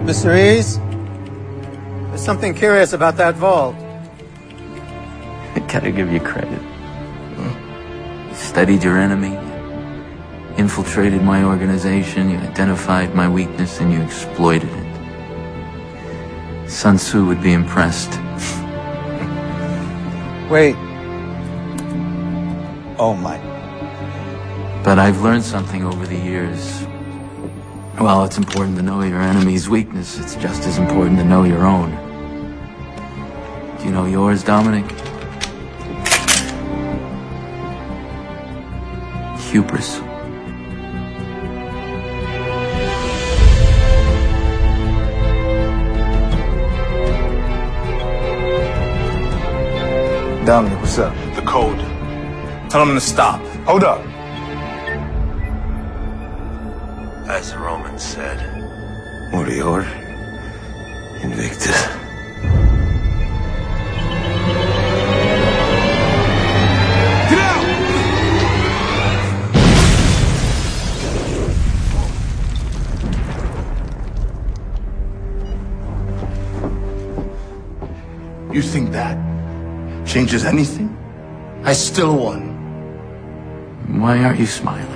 Mr. Ease, there's something curious about that vault. I gotta give you credit. You studied your enemy, infiltrated my organization, you identified my weakness, and you exploited it. Sun Tzu would be impressed. Wait. Oh my. But I've learned something over the years. While it's important to know your enemy's weakness, it's just as important to know your own. Do you know yours, Dominic? Hubris. Dominic, what's up? The code. Tell him to stop. Hold up. As the Romans said, Morior, Invictus. Get out! You think that changes anything? I still won. Why aren't you smiling?